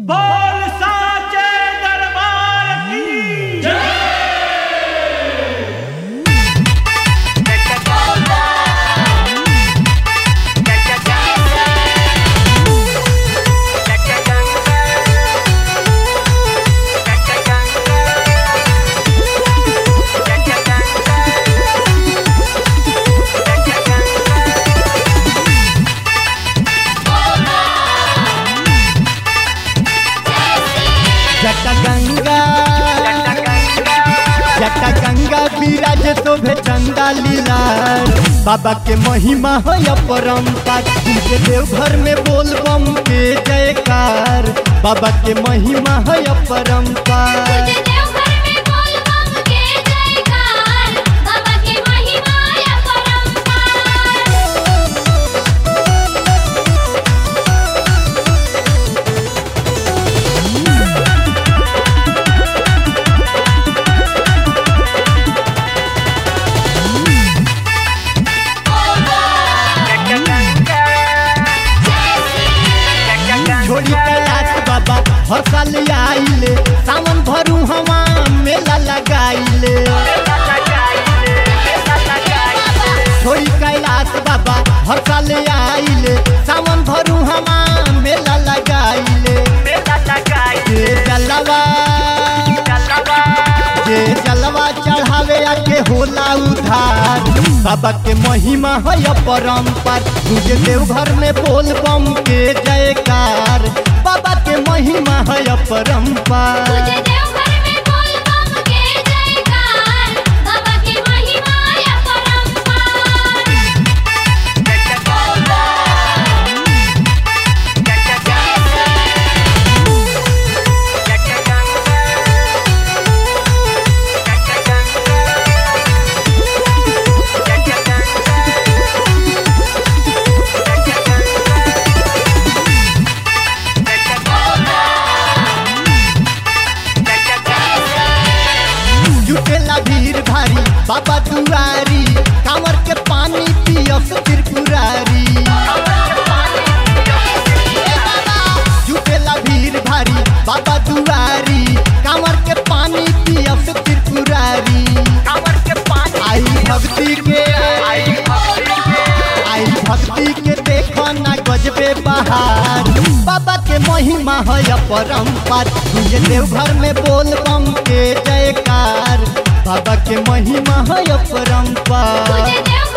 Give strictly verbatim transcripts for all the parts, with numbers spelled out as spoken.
बोल साचे दरबार की जय। जटा गंगा विराज शोभे चंदा लीला बाबा के महिमा है अपरंपार। तुझे देवघर में बोल बम के जयकार बाबा के महिमा है अपरंपार। छोड़ी कैलाश बाबा हर साल आइले सावन भरू हवा मेला लगाइले। छोड़ी कैलाश बाबा हर साल आइले सावन भरू हवा मेला लगाइले। जे जलवा जे जलवा चढ़ावे आके होला उधार बाबा के महिमा है अपरंपार। तुझे देवघर में बोल बम के जयकार बाबा के महिमा है अपरंपार। जुटेला भीड़ भारी बाबा दुआरी कांवर के पानी पियस त्रिपुरारी। जुटेला भीड़ भारी बाबा दुआरी कांवर के पानी पियस त्रिपुरारी। आई भक्ति के आई भक्ति के देखो ना गजबे बहार बाबा के महिमा है अपरंपार। तुझे देवघर में बोल बम के जयकार बाबा के महिमा है अपरंपार।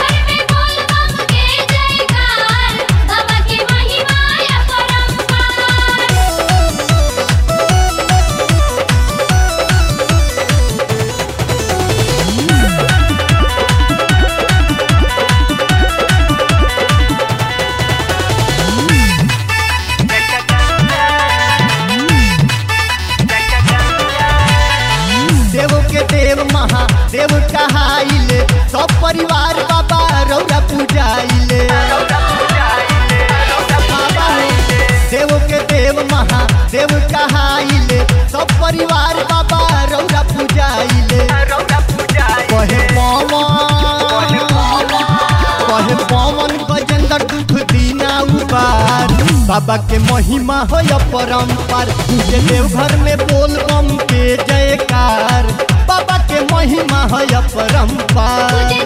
देव के देव महादेव कहाइले सब परिवार बाबा रौरा पूजाइले। देव के देव महादेव कहाइले सब परिवार बाबा रौरा पूजाइले। कहे पवन कहे पवन गजेंद्र दुख दीना उबार बाबा के महिमा है अपरंपार। तुझे देवघर में बोल बम के जयकार बाबा के महिमा है अपरंपार।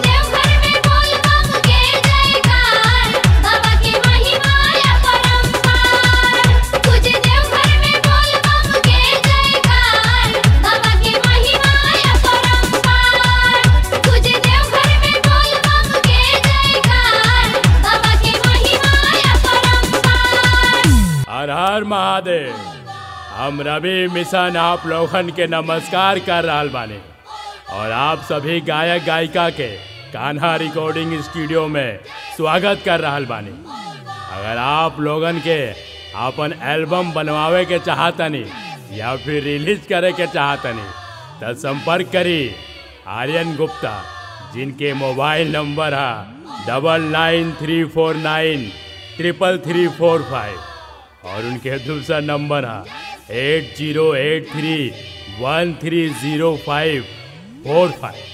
हर हर महादेव। हम रवि मिशन आप लोगन के नमस्कार कर रहा बानी और आप सभी गायक गायिका के कान्हा रिकॉर्डिंग स्टूडियो में स्वागत कर रहा बानी। अगर आप लोगन के अपन एल्बम बनवावे के चाहतनी या फिर रिलीज करे के चाहतनी तो संपर्क करी आर्यन गुप्ता, जिनके मोबाइल नंबर है double nine three four nine triple three four five और उनके दूसरा नंबर है eight zero eight three one three zero five four five.